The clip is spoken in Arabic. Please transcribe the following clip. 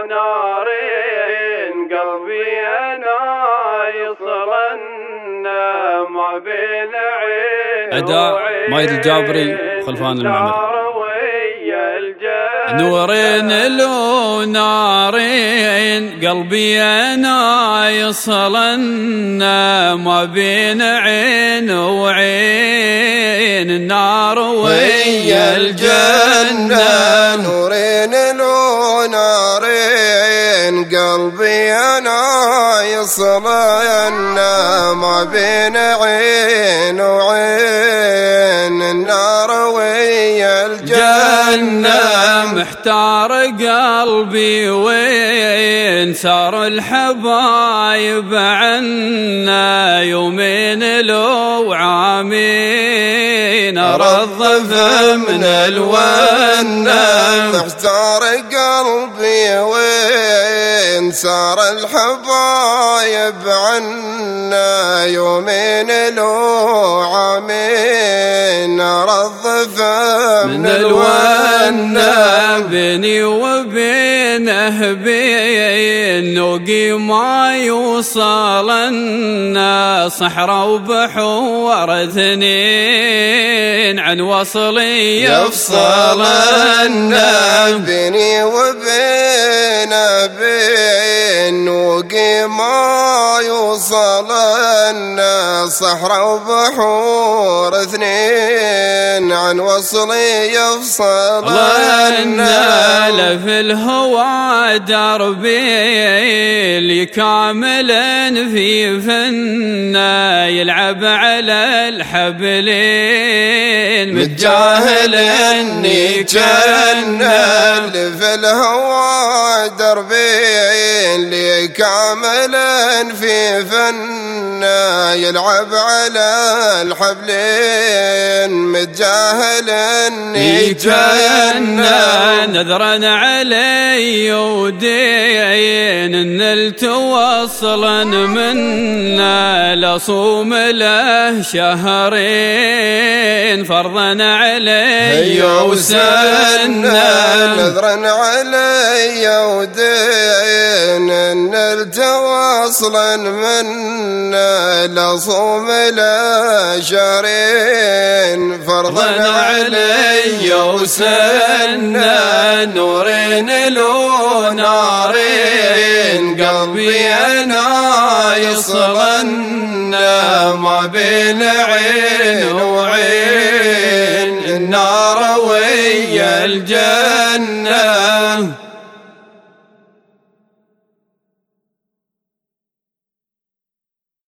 نارين قلبي أنا يصلنا ما بين عين أداء مايد الجابري خلفان المعمر. نورين لو نارين قلبي أنا يصلنا ما بين عين وعين النار ويا الجنة. نورين لو نارين قلبي أنا يصلنا ما بين عين وعين النار ويا الجنة. محتار قلبي وين صار الحبايب عنا يومين لو عامين رضف من الونة. محتار قلبي وين صار الحبايب عنا يومين لو عامين رضف من الونة. بيني وبينه بين نوقي ما يوصلنا صحراء وبحور اثنين عن وصلي يفصلنا. بيني وبينه بين نوقي ما يوصلنا صحراء وبحور اثنين عن وصلي يفصلنا. لف الهوى دربي اللي كاملا في فنا يلعب على الحبلين متجاهل اني جنة. لف الهوى دربي اللي كاملا في فنا يلعب على الحبلين متجاهل اني جنة. نذرا علي ودين نلت وصلا منا لصوم له شهرين فرضا علي وسنا. نذرا علي ودين نلت وصلا منا لصوم له شهرين فرضا علي وسنا. نورين لو نارين قلبي أنا يصلنا ما بين عين وعين النار ويا الجنة.